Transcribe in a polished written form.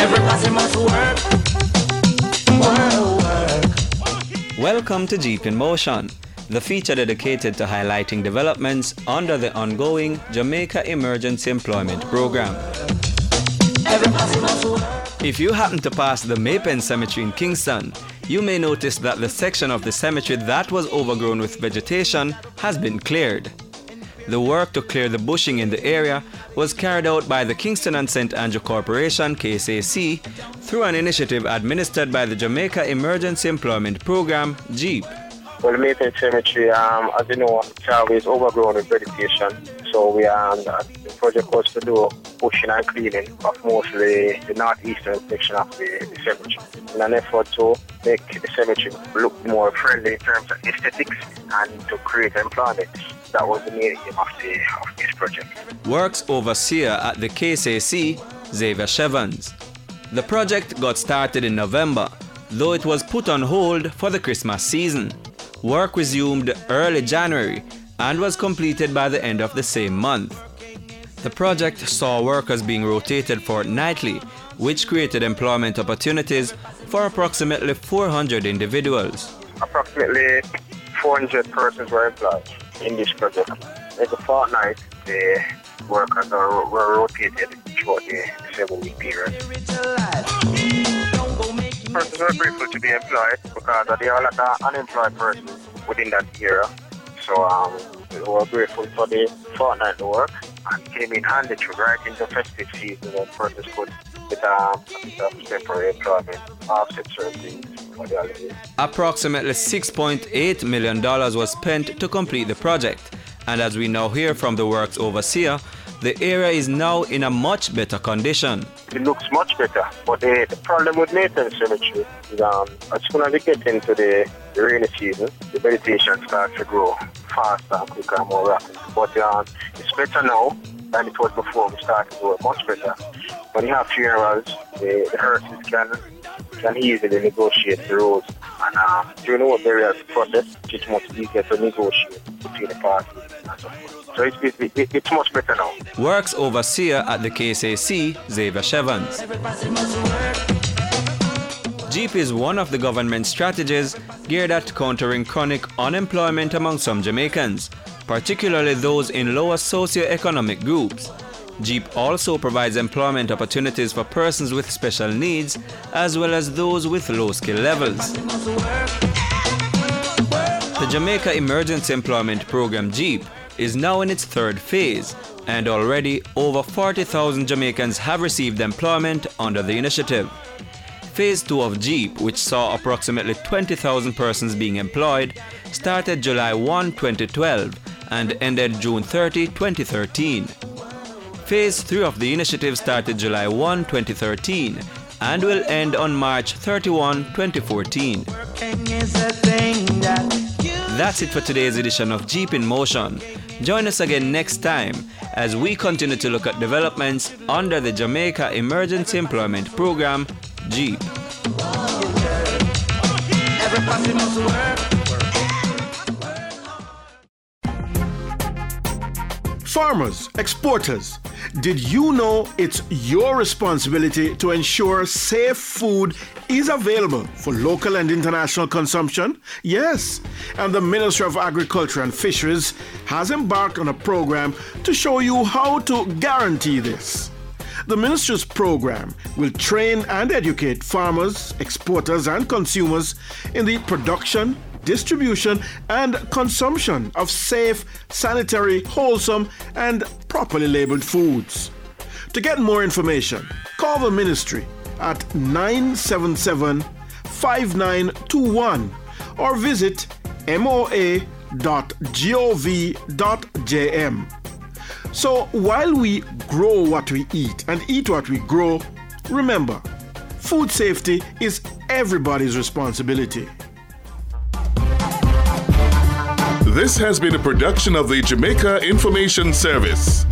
Everybody must work. Welcome to Jeep in Motion, the feature dedicated to highlighting developments under the ongoing Jamaica Emergency Employment Program. If you happen to pass the Maypen Cemetery in Kingston, you may notice that the section of the cemetery that was overgrown with vegetation has been cleared. The work to clear the bushing in the area was carried out by the Kingston and St. Andrew Corporation, KSAC, through an initiative administered by the Jamaica Emergency Employment Program, JEEP. Well, the Maypen Cemetery, as you know, it's always overgrown with vegetation. So the project was to do bushing and cleaning of mostly the northeastern section of the cemetery, in an effort to make the cemetery look more friendly in terms of aesthetics and to create employment. That was the main aim of this project. Works overseer at the KSAC, Xavier Shevans. The project got started in November, though it was put on hold for the Christmas season. Work resumed early January and was completed by the end of the same month. The project saw workers being rotated fortnightly, which created employment opportunities for approximately 400 individuals. Approximately 400 persons were employed in this project. Every fortnight, the workers were rotated throughout the 7-week period. Persons were grateful to be employed because there are a lot of unemployed persons within that area. So we were grateful for the fortnightly work and came in handy to right into festive season when persons could get a bit of temporary employment, offset certain things for the holidays. Approximately $6.8 million was spent to complete the project, and as we now hear from the works overseer, the area is now in a much better condition. It looks much better, but the problem with Maypen Cemetery is as soon as we get into the rainy season, the vegetation starts to grow faster, quicker, and more rapid. But it's better now than it was before we started to grow, much better. When you have funerals, the hearses can easily negotiate the roads. And during the burial process, it's much easier to negotiate between the parties and so forth. So it's much better now. Works overseer at the KSAC, Xavier Shevans. JEEP is one of the government strategies geared at countering chronic unemployment among some Jamaicans, particularly those in lower socio-economic groups. JEEP also provides employment opportunities for persons with special needs as well as those with low skill levels. The Jamaica Emergency Employment Program, JEEP, is now in its third phase, and already over 40,000 Jamaicans have received employment under the initiative. Phase 2 of JEEP, which saw approximately 20,000 persons being employed, started July 1, 2012 and ended June 30, 2013. Phase 3 of the initiative started July 1, 2013 and will end on March 31, 2014. That's it for today's edition of JEEP in Motion. Join us again next time as we continue to look at developments under the Jamaica Emergency Employment Program, JEEP. Farmers, exporters, did you know it's your responsibility to ensure safe food is available for local and international consumption? Yes, and the Ministry of Agriculture and Fisheries has embarked on a program to show you how to guarantee this. The Ministry's program will train and educate farmers, exporters, and consumers in the production, distribution, and consumption of safe, sanitary, wholesome, and properly labeled foods. To get more information, call the Ministry at 977-5921 or visit moa.gov.jm. So while we grow what we eat and eat what we grow, remember, food safety is everybody's responsibility. This has been a production of the Jamaica Information Service.